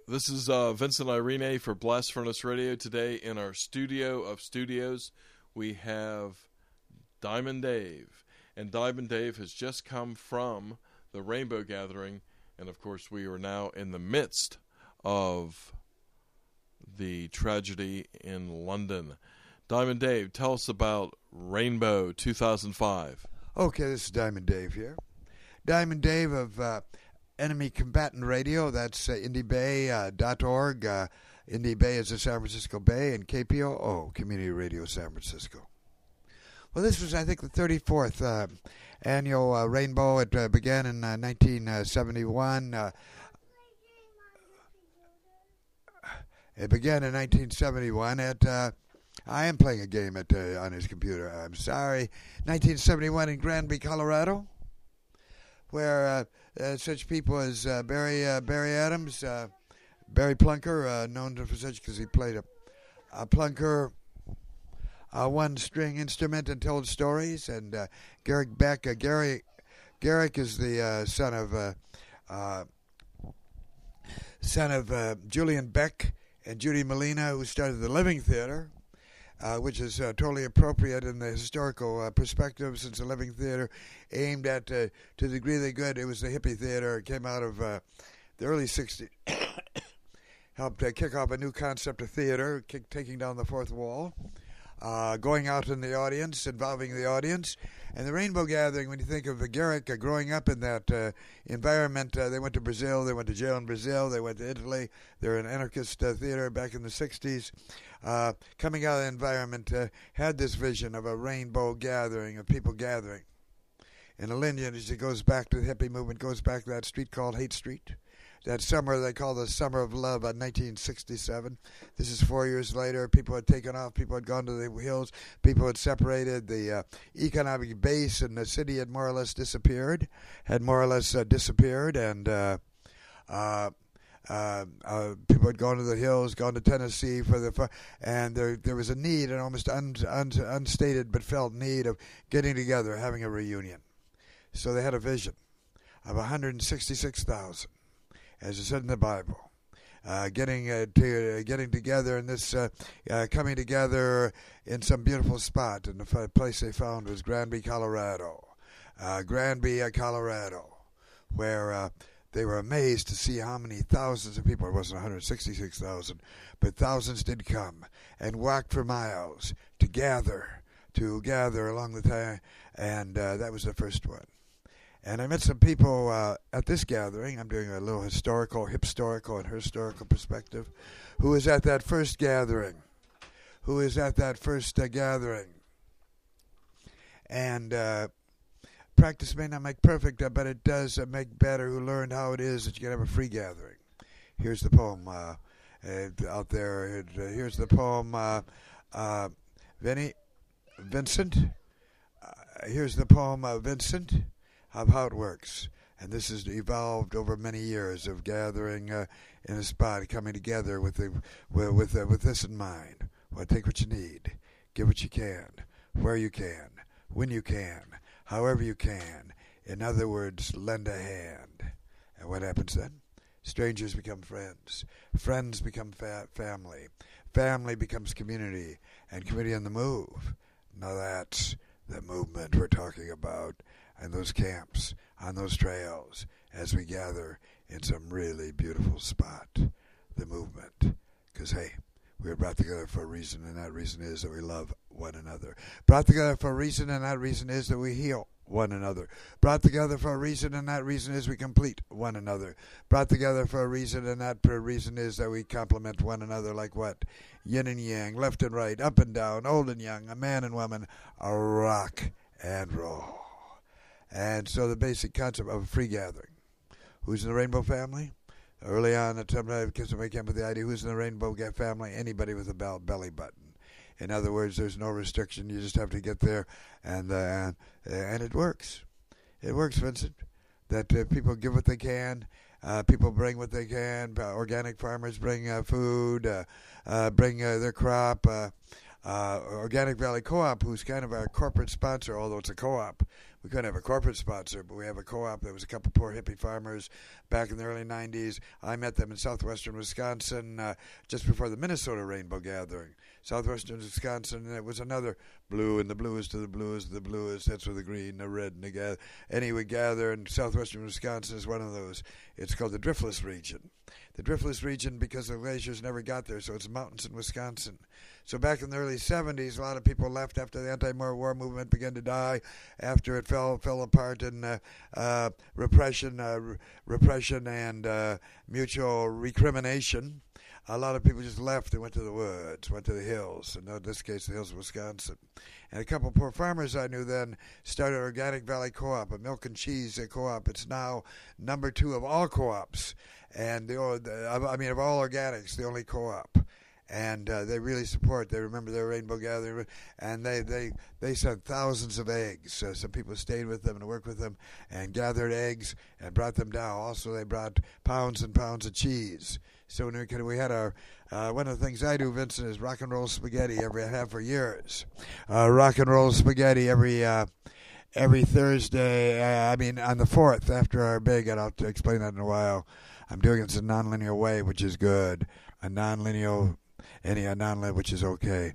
This is Vincent Irene for Blast Furnace Radio. Today in our studio of studios, we have Diamond Dave. And Diamond Dave has just come from the Rainbow Gathering. And, of course, we are now in the midst of the tragedy in London. Diamond Dave, tell us about Rainbow 2005. Okay, this is Diamond Dave here. Diamond Dave of Enemy Combatant Radio. That's IndieBay.org. Indie Bay is the San Francisco Bay, and KPOO, Community Radio San Francisco. Well, this was, I think, the 34th annual Rainbow. It began in 1971. It began in 1971 at... I am playing a game on his computer. I'm sorry. 1971 in Granby, Colorado, where such people as Barry Adams, Barry Plunker, known for such because he played a plunker, one-string instrument and told stories, and Garrick Beck. Garrick is the son of Julian Beck and Judy Molina, who started the Living Theater. Which is totally appropriate in the historical perspective, since the Living Theater aimed at, to the degree they could, it was the hippie theater. It came out of the early 60s, helped kick off a new concept of theater, taking down the fourth wall, going out in the audience, involving the audience. And the Rainbow Gathering, when you think of Garrick growing up in that environment, they went to Brazil, they went to jail in Brazil, they went to Italy, they're an anarchist theater back in the 60s. Coming out of the environment, had this vision of a rainbow gathering, of people gathering. And the lineage, it goes back to the hippie movement, goes back to that street called Haight Street. That summer they call the Summer of Love, 1967. This is 4 years later. People had taken off. People had gone to the hills. People had separated. The economic base in the city had more or less disappeared. And people had gone to the hills, gone to Tennessee and there was a need, an almost unstated but felt need of getting together, having a reunion. So they had a vision of 166,000, as it said in the Bible, getting together in this, coming together in some beautiful spot. And the place they found was Granby, Colorado, where they were amazed to see how many thousands of people. It wasn't 166,000, but thousands did come and walked for miles to gather along the time, and that was the first one. And I met some people at this gathering. I'm doing a little historical and historical perspective. Who was at that first gathering? And practice may not make perfect, but it does make better. Who learned how it is that you can have a free gathering. Here's the poem out there. Here's the poem, Vincent. Here's the poem, Vincent, of how it works. And this has evolved over many years of gathering in a spot, coming together with this in mind. Well, take what you need, give what you can, where you can, when you can, however you can. In other words, lend a hand. And what happens then? Strangers become friends. Friends become family. Family becomes community. And community on the move. Now that's the movement we're talking about. And those camps, on those trails, as we gather in some really beautiful spot. The movement. Because, hey, we were brought together for a reason, and that reason is that we love one another. Brought together for a reason, and that reason is that we heal one another. Brought together for a reason, and that reason is we complete one another. Brought together for a reason, and that reason is that we complement one another like what? Yin and yang, left and right, up and down, old and young, a man and woman, a rock and roll. And so the basic concept of a free gathering. Who's in the Rainbow family? Early on, at some time, somebody came up with the idea, who's in the Rainbow family? Anybody with a belly button. In other words, there's no restriction. You just have to get there, and it works. It works, Vincent. That people give what they can. People bring what they can. Organic farmers bring food, bring their crop. Organic Valley Co-op, who's kind of our corporate sponsor, although it's a co-op. we couldn't have a corporate sponsor, but we have a co-op. There was a couple poor hippie farmers back in the early 90s. I met them in southwestern Wisconsin just before the Minnesota Rainbow Gathering. Southwestern Wisconsin, and it was another blue, and the bluest of the bluest of the bluest. That's where the green, the red, and the gather. Anyway, gather, and southwestern Wisconsin is one of those. It's called the Driftless region. The Driftless region because the glaciers never got there, so it's mountains in Wisconsin. So back in the early 70s, a lot of people left after the anti-war movement began to die, after it fell apart in repression and mutual recrimination. A lot of people just left and went to the woods, went to the hills, and in this case, the hills of Wisconsin. And a couple of poor farmers I knew then started Organic Valley Co-op, a milk and cheese co-op. It's now number 2 of all co-ops, and of all organics, the only co-op. And they really support. They remember their Rainbow Gathering, and they sent thousands of eggs. Some people stayed with them and worked with them and gathered eggs and brought them down. Also, they brought pounds and pounds of cheese. So we had our one of the things I do, Vincent, is rock and roll spaghetti. I have for years. Rock and roll spaghetti every Thursday. On the 4th after our big, and I'll explain that in a while. I'm doing it in a nonlinear way, which is good. A nonlinear, which is okay.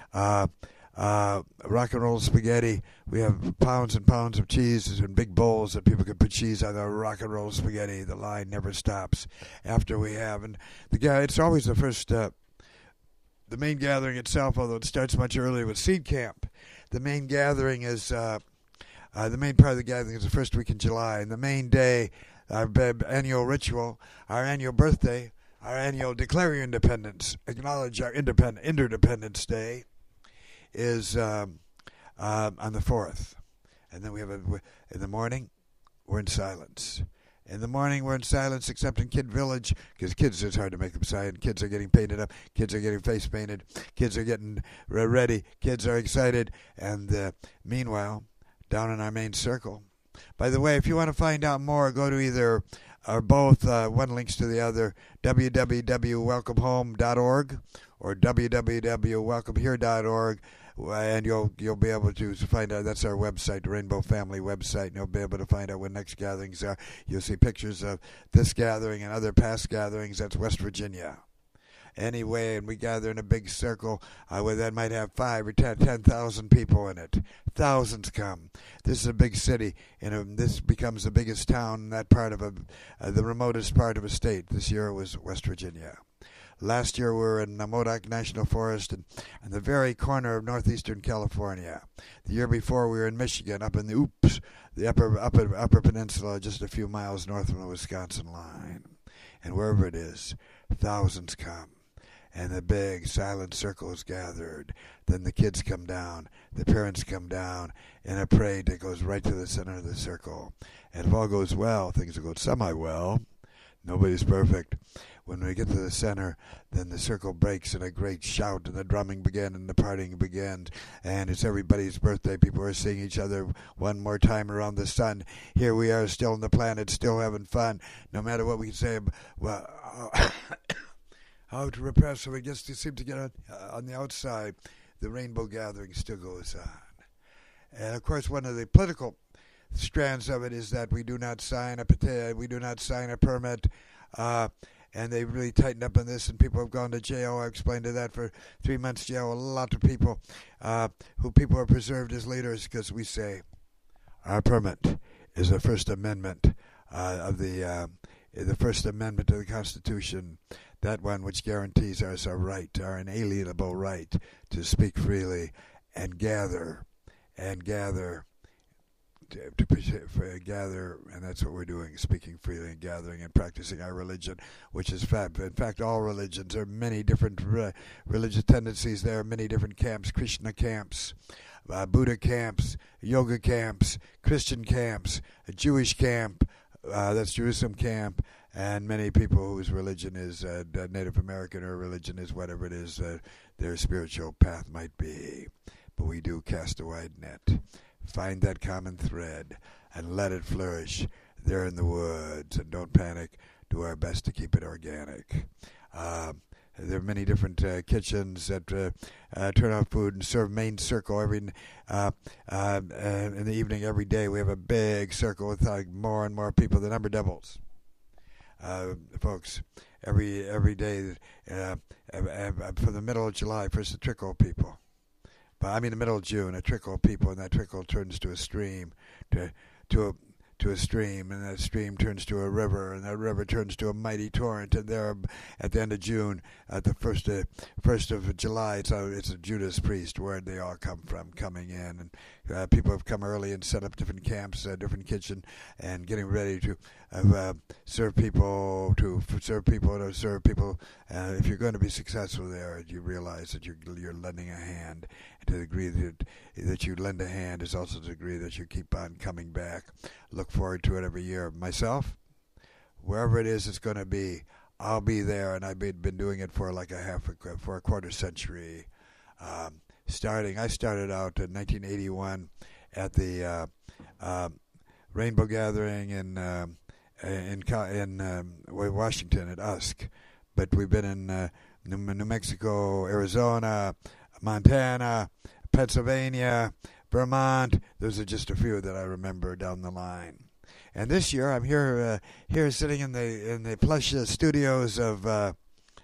Rock and roll spaghetti. We have pounds and pounds of cheese in big bowls that people can put cheese on the rock and roll spaghetti. The line never stops after we have. And it's always the first, the main gathering itself, although it starts much earlier with seed camp. The main gathering is, the main part of the gathering is the first week in July. And the main day, our annual ritual, our annual birthday, our annual Declare Your Independence, acknowledge our Interdependence Day, is on the 4th. And then we have in the morning, we're in silence. In the morning, we're in silence, except in Kid Village, because kids, it's hard to make them silent. Kids are getting painted up. Kids are getting face painted. Kids are getting ready. Kids are excited. And meanwhile, down in our main circle. By the way, if you want to find out more, go to either or both, one links to the other, www.welcomehome.org or www.welcomehere.org, and you'll be able to find out. That's our website, the Rainbow Family website, and you'll be able to find out when next gatherings are. You'll see pictures of this gathering and other past gatherings. That's West Virginia. Anyway, and we gather in a big circle where that might have 5 or 10,000 people in it. Thousands come. This is a big city, and this becomes the biggest town in that part of the remotest part of a state. This year it was West Virginia. Last year we were in Modoc National Forest and the very corner of northeastern California. The year before we were in Michigan, up in the upper peninsula, just a few miles north from the Wisconsin line. And wherever it is, thousands come. And the big silent circle is gathered. Then the kids come down, the parents come down, in a parade that goes right to the center of the circle. And if all goes well, things will go semi-well. Nobody's perfect. When we get to the center, then the circle breaks in a great shout, and the drumming begins, and the partying begins. And it's everybody's birthday. People are seeing each other one more time around the sun. Here we are, still on the planet, still having fun, no matter what we say. Well, how to repress, so we just seem to get on the outside. The Rainbow Gathering still goes on. And, of course, one of the political strands of it is that we do not sign a petition, we do not sign a permit, and they really tightened up on this, and people have gone to jail. I explained to that for 3 months jail. A lot of people who people are preserved as leaders because we say our permit is the First Amendment of the First Amendment to the Constitution, that one which guarantees us our right, our inalienable right to speak freely and gather, and that's what we're doing, speaking freely and gathering and practicing our religion, which is in fact all religions. There are many different religious tendencies. There are many different camps, Krishna camps, Buddha camps, yoga camps, Christian camps, a Jewish camp, that's Jerusalem camp, and many people whose religion is Native American, or religion is whatever it is their spiritual path might be. But we do cast a wide net. Find that common thread and let it flourish there in the woods, and don't panic. Do our best to keep it organic. there are many different kitchens that turn out food and serve main circle in the evening every day. We have a big circle with more and more people. The number doubles, folks. Every day for the middle of July, first a trickle of people. But I mean the middle of June, a trickle of people, and that trickle turns to a stream, to a stream, and that stream turns to a river, and that river turns to a mighty torrent. And there, at the end of June, at the first of July, it's a Judas Priest, where they all come from, coming in, and people have come early and set up different camps, different kitchen, and getting ready to serve people. If you're going to be successful there, you realize that you're lending a hand. And to the degree that you lend a hand is also the degree that you keep on coming back. Look forward to it every year. Myself, wherever it is it's going to be, I'll be there, and I've been doing it for for a quarter century. I started out in 1981 at the Rainbow Gathering in Washington at USC, but we've been in New Mexico, Arizona, Montana, Pennsylvania, Vermont. Those are just a few that I remember down the line. And this year, I'm here sitting in the plush studios of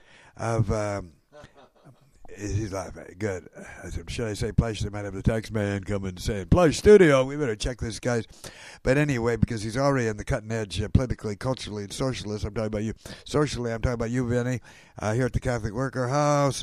he's laughing. Good. I said, should I say plush? They might have the tax man come and say, plush studio. We better check this guy's. But anyway, because he's already on the cutting edge politically, culturally, and socialist. I'm talking about you. Socially, I'm talking about you, Vinny, here at the Catholic Worker House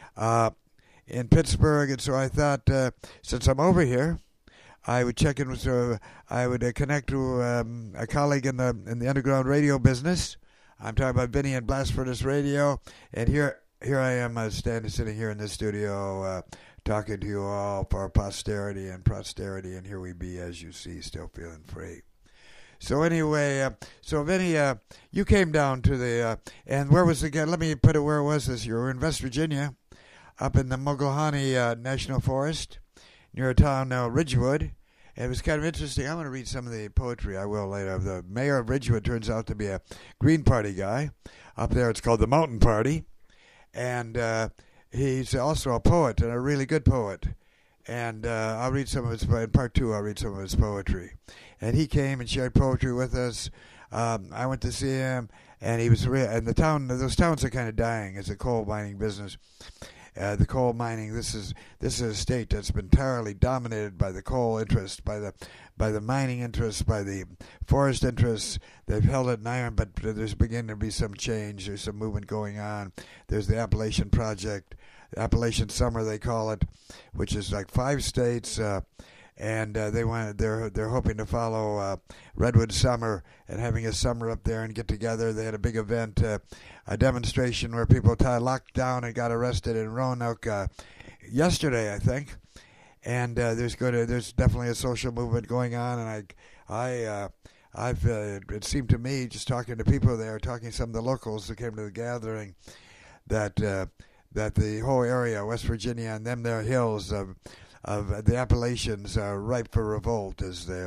in Pittsburgh. And so I thought, since I'm over here, I would check in with. I would connect to a colleague in the underground radio business. I'm talking about Vinny and Blast Furnace Radio, and here I am sitting here in the studio talking to you all for posterity, and here we be, as you see, still feeling free. So anyway, Vinny, you came down to the and where was the? Let me put it where it was this year. We're in West Virginia, up in the Mogilhoney National Forest, near a town now, Ridgewood. And it was kind of interesting. I'm going to read some of the poetry. I will later. The mayor of Ridgewood turns out to be a Green Party guy. Up there, it's called the Mountain Party. And he's also a poet, and a really good poet. And I'll read some of his, in part two, I'll read some of his poetry. And he came and shared poetry with us. I went to see him, and he was and those towns are kind of dying. It's a coal mining business. The coal mining. This is a state that's been entirely dominated by the coal interest, by the mining interests, by the forest interests. They've held it in iron, but there's beginning to be some change. There's some movement going on. There's the Appalachian Project, Appalachian Summer they call it, which is like 5 states. And they're hoping to follow Redwood Summer and having a summer up there and get together. They had a big event, a demonstration where people locked down and got arrested in Roanoke yesterday, I think. And there's definitely a social movement going on. And it seemed to me, just talking to people there, talking to some of the locals that came to the gathering, that the whole area, West Virginia and them there hills of the Appalachians are ripe for revolt as the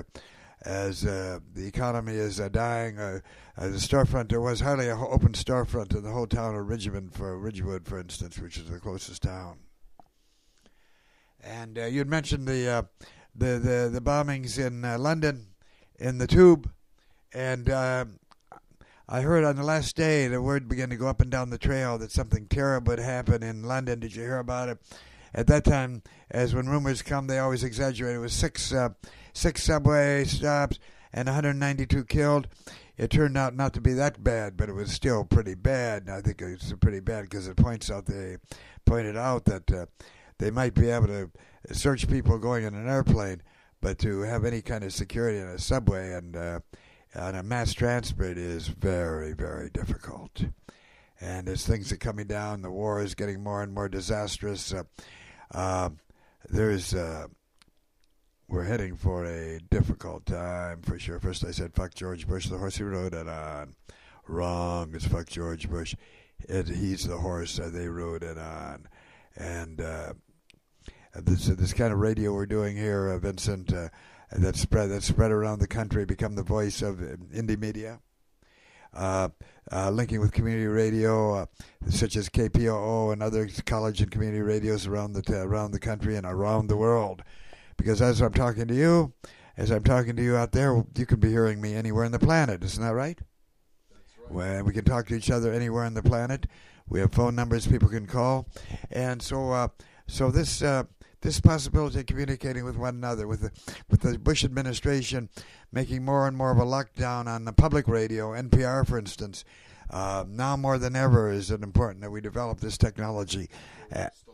economy is dying. The storefront, there was hardly an open storefront in the whole town of Ridgewood, for instance, which is the closest town. And you'd mentioned the bombings in London, in the Tube, and I heard on the last day the word began to go up and down the trail that something terrible had happened in London. Did you hear about it? At that time, as when rumors come, they always exaggerate. It was six subway stops and 192 killed. It turned out not to be that bad, but it was still pretty bad. I think it's pretty bad because they pointed out that they might be able to search people going in an airplane, but to have any kind of security in a subway and on a mass transport is very, very difficult. And as things are coming down, the war is getting more and more disastrous. We're heading for a difficult time for sure. First I said, fuck George Bush, the horse he rode it on. Wrong, it's fuck George Bush. He's the horse they rode it on. And this kind of radio we're doing here, Vincent, that spread around the country, become the voice of indie media. linking with community radio, such as KPOO and other college and community radios around the country and around the world. Because as I'm talking to you out there, you could be hearing me anywhere on the planet. Isn't that right? That's right. Well, we can talk to each other anywhere on the planet. We have phone numbers people can call, and so this possibility of communicating with one another, with the Bush administration making more and more of a lockdown on the public radio, NPR, for instance, now more than ever is it important that we develop this technology.